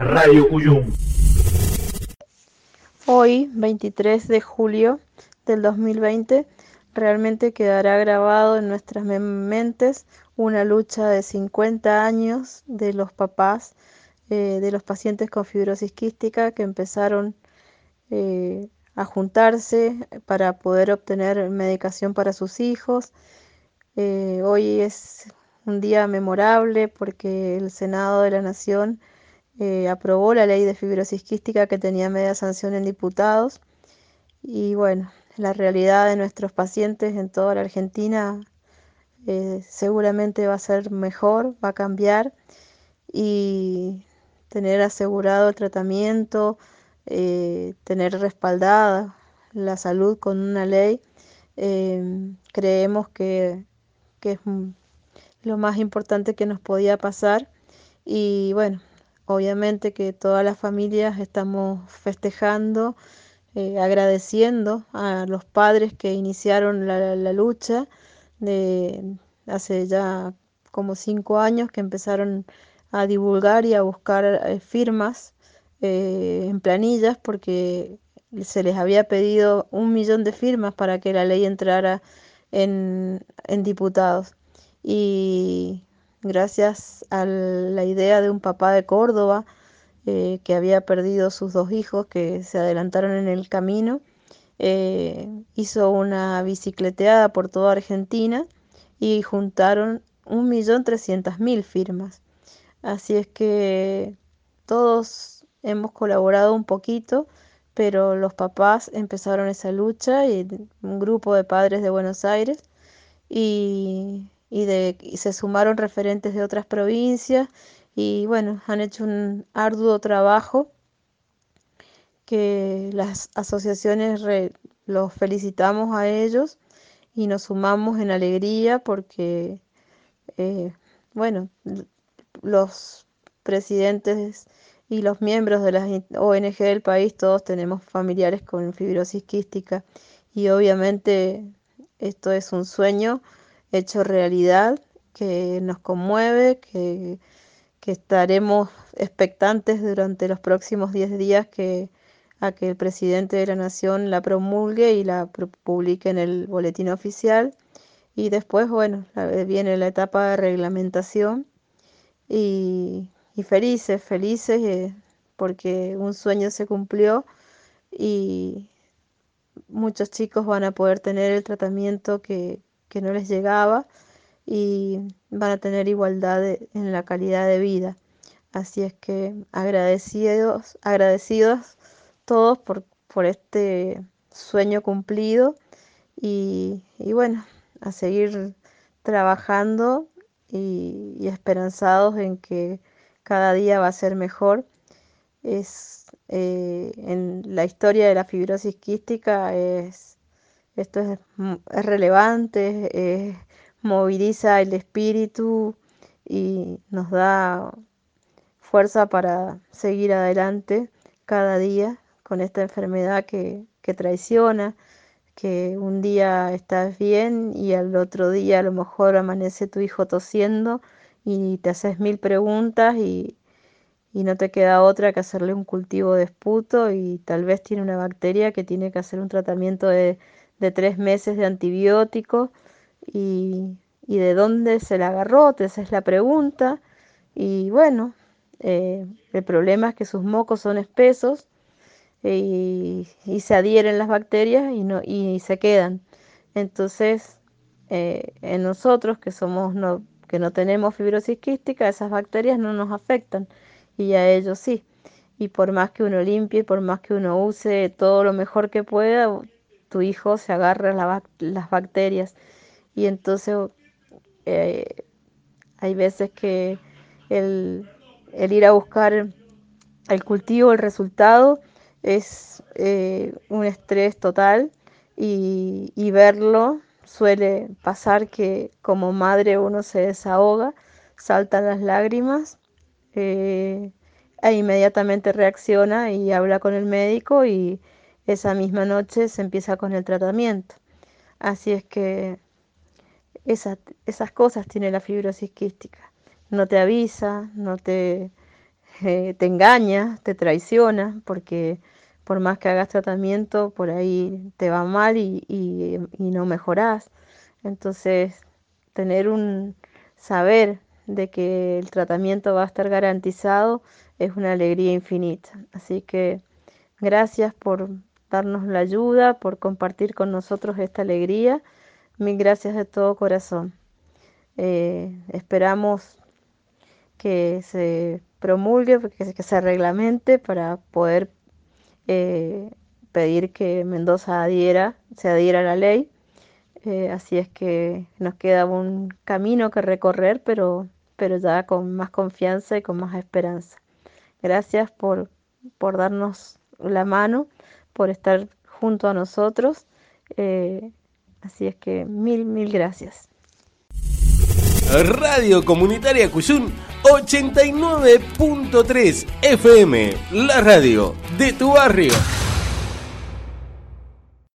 Radio Cuyum. Hoy, 23 de julio del 2020, realmente quedará grabado en nuestras mentes una lucha de 50 años de los papás de los pacientes con fibrosis quística que empezaron a juntarse para poder obtener medicación para sus hijos. Hoy es un día memorable porque el Senado de la Nación aprobó la ley de fibrosis quística que tenía media sanción en diputados. Y bueno, la realidad de nuestros pacientes en toda la Argentina seguramente va a ser mejor, va a cambiar, y tener asegurado el tratamiento, tener respaldada la salud con una ley, creemos que es lo más importante que nos podía pasar. Y bueno, obviamente que todas las familias estamos festejando, agradeciendo a los padres que iniciaron la lucha de hace ya como 5 años, que empezaron a divulgar y a buscar firmas en planillas, porque se les había pedido 1 millón de firmas para que la ley entrara en diputados. Y gracias a la idea de un papá de Córdoba, que había perdido sus 2 hijos que se adelantaron en el camino, hizo una bicicleteada por toda Argentina y juntaron 1.300.000 firmas. Así es que todos hemos colaborado un poquito, pero los papás empezaron esa lucha, y un grupo de padres de Buenos Aires, y se sumaron referentes de otras provincias, y bueno, han hecho un arduo trabajo que las asociaciones los felicitamos a ellos y nos sumamos en alegría porque, eh, bueno, los presidentes y los miembros de las ONG del país, todos tenemos familiares con fibrosis quística, y obviamente esto es un sueño hecho realidad que nos conmueve, que estaremos expectantes durante los próximos 10 días a que el presidente de la Nación la promulgue y la publique en el boletín oficial. Y después, bueno, viene la etapa de reglamentación, y felices, felices, porque un sueño se cumplió, y muchos chicos van a poder tener el tratamiento que no les llegaba, y van a tener igualdad en la calidad de vida. Así es que agradecidos, agradecidos todos por este sueño cumplido, y bueno, a seguir trabajando y esperanzados en que cada día va a ser mejor. En la historia de la fibrosis quística esto es relevante, moviliza el espíritu y nos da fuerza para seguir adelante cada día con esta enfermedad que traiciona, que un día estás bien y al otro día a lo mejor amanece tu hijo tosiendo y te haces 1000 preguntas, y no te queda otra que hacerle un cultivo de esputo, y tal vez tiene una bacteria que tiene que hacer un tratamiento de 3 meses de antibiótico, y de dónde se la agarró, esa es la pregunta. Y bueno, el problema es que sus mocos son espesos, y se adhieren las bacterias y se quedan. Entonces, en nosotros que no tenemos fibrosis quística, esas bacterias no nos afectan, y a ellos sí. Y por más que uno limpie, por más que uno use todo lo mejor que pueda, tu hijo se agarra las bacterias. Y entonces eh, hay veces que el, el ir a buscar el cultivo, el resultado, es un estrés total, y verlo suele pasar que como madre uno se desahoga, saltan las lágrimas, eh, e inmediatamente reacciona y habla con el médico, y esa misma noche se empieza con el tratamiento. Así es que esas cosas tiene la fibrosis quística. No te avisa, no te te engaña, te traiciona, porque por más que hagas tratamiento, por ahí te va mal y no mejorás. Entonces, tener un saber de que el tratamiento va a estar garantizado es una alegría infinita. Así que gracias por darnos la ayuda, por compartir con nosotros esta alegría. Mil gracias de todo corazón. Esperamos que se promulgue, que se reglamente para poder pedir que Mendoza se adhiera a la ley. Así es que nos queda un camino que recorrer, pero ya con más confianza y con más esperanza. Gracias por darnos la mano, por estar junto a nosotros. Eh, Así es que mil gracias. Radio Comunitaria Cuyún 89.3 FM, la radio de tu barrio.